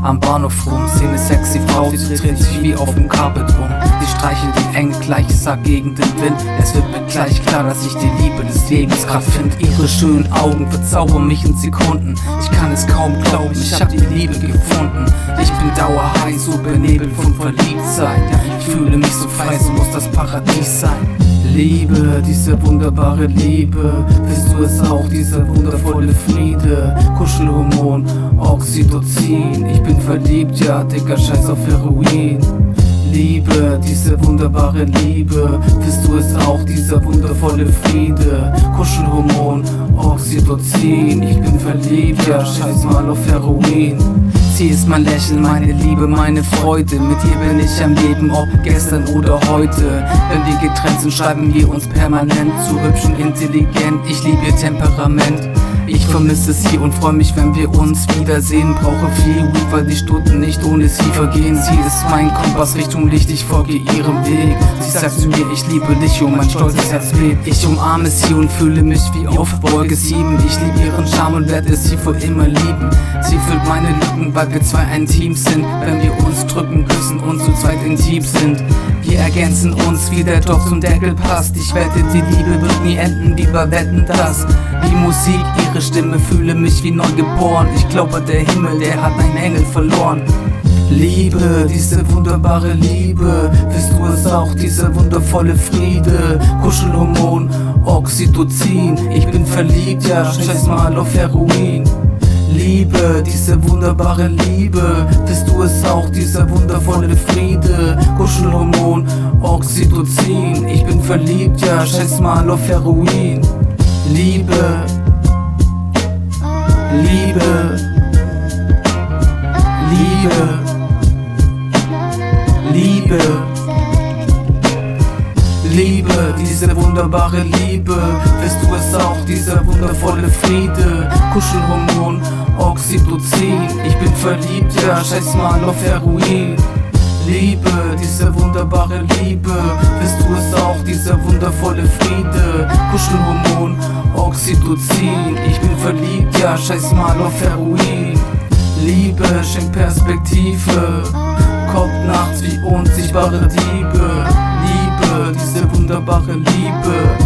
am Bahnhof rum. Sehe ne sexy Frau, sie dreht sich wie auf dem Carpet rum. Sie streichelt die Enge gleich, ich sag gegen den Wind. Es wird mir gleich klar, dass ich die Liebe des Lebens grad find. Ihre schönen Augen verzaubern mich in Sekunden. Ich kann es kaum glauben, ich hab die Liebe gefunden. Ich bin dauerhigh, so benebelt von Verliebtsein. Ich fühle mich so frei, so muss das Paradies sein. Liebe, diese wunderbare Liebe, bist du es auch, dieser wundervolle Friede? Kuschelhormon, Oxytocin, ich bin verliebt, ja, Dicker, scheiß auf Heroin. Liebe, diese wunderbare Liebe, bist du es auch, dieser wundervolle Friede? Kuschelhormon, Oxytocin, ich bin verliebt, ja, scheiß mal auf Heroin. Sie ist mein Lächeln, meine Liebe, meine Freude. Mit ihr bin ich am Leben, ob gestern oder heute. Wenn wir getrennt sind, schreiben wir uns permanent. Zu hübsch und intelligent, ich liebe ihr Temperament. Ich vermisse sie und freu mich, wenn wir uns wiedersehen. Brauche viel Weed, weil die Stunden nicht ohne sie vergehen. Sie ist mein Kompass, Richtung Licht, ich folge ihrem Weg. Sie sagt zu mir, ich liebe dich und mein stolzes Herz bebt. Ich umarme sie und fühle mich wie auf Wolke 7. Ich liebe ihren Charme und werde sie für immer lieben. Sie füllt meine Lücken, weil wir zwei ein Team sind. Wenn wir uns drücken, küssen und zu zweit intim sind. Wir ergänzen uns, wie der Topf zum Deckel passt. Ich wette, die Liebe wird nie enden, wie bei Wetten, das. Die Musik, ihre Stimme, fühle mich wie neugeboren. Ich glaube, der Himmel, der hat einen Engel verloren. Liebe, diese wunderbare Liebe, bist du es auch, dieser wundervolle Friede? Kuschelhormon, Oxytocin, ich bin verliebt, ja, scheiß mal auf Heroin. Liebe, diese wunderbare Liebe, bist du es auch, dieser wundervolle Friede? Kuschelhormon, Oxytocin, ich bin verliebt, ja, scheiß mal auf Heroin. Liebe, Liebe, Liebe, Liebe, Liebe, diese wunderbare Liebe, bist du es auch, dieser wundervolle Friede? Kuschelhormon, Oxytocin, ich bin verliebt, ja, scheiß mal auf Heroin. Liebe, diese wunderbare Liebe, bist du es auch, dieser wundervolle Friede? Kuschelhormon, Oxytocin, ich bin verliebt, ja, scheiß mal auf Heroin. Liebe schenkt Perspektive, kommt nachts wie unsichtbare Diebe. Liebe, diese wunderbare Liebe.